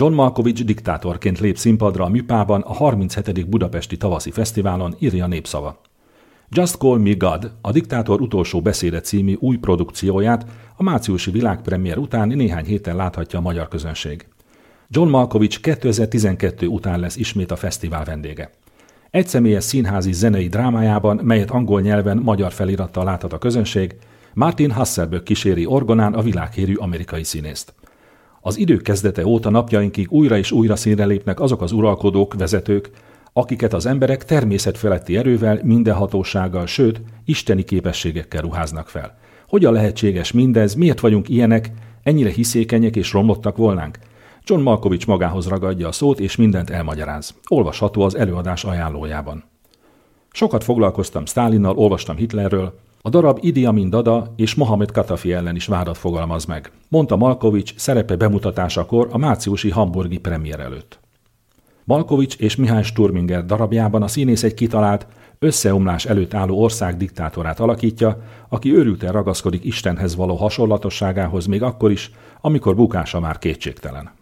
John Malkovich diktátorként lép színpadra a Műpában a 37. Budapesti Tavaszi Fesztiválon, írja Népszava. Just Call Me God, a Diktátor utolsó beszéde című új produkcióját a márciusi világpremiér után néhány héten láthatja a magyar közönség. John Malkovich 2012 után lesz ismét a fesztivál vendége. Egyszemélyes színházi zenei drámájában, melyet angol nyelven magyar felirattal láthat a közönség, Martin Hasselböck kíséri orgonán a világhírű amerikai színészt. Az idők kezdete óta napjainkig újra és újra színre lépnek azok az uralkodók, vezetők, akiket az emberek természetfeletti erővel, mindenhatósággal, sőt, isteni képességekkel ruháznak fel. Hogyan lehetséges mindez, miért vagyunk ilyenek, ennyire hiszékenyek és romlottak volnánk? John Malkovich magához ragadja a szót és mindent elmagyaráz. Olvasható az előadás ajánlójában. Sokat foglalkoztam Sztálinnal, olvastam Hitlerről, a darab Idi Amin Dada és Mohamed Katafi ellen is vádat fogalmaz meg, mondta Malkovich szerepe bemutatásakor a márciusi hamburgi premier előtt. Malkovich és Mihály Sturminger darabjában a színész egy kitalált, összeomlás előtt álló ország diktátorát alakítja, aki őrülten ragaszkodik Istenhez való hasonlatosságához még akkor is, amikor bukása már kétségtelen.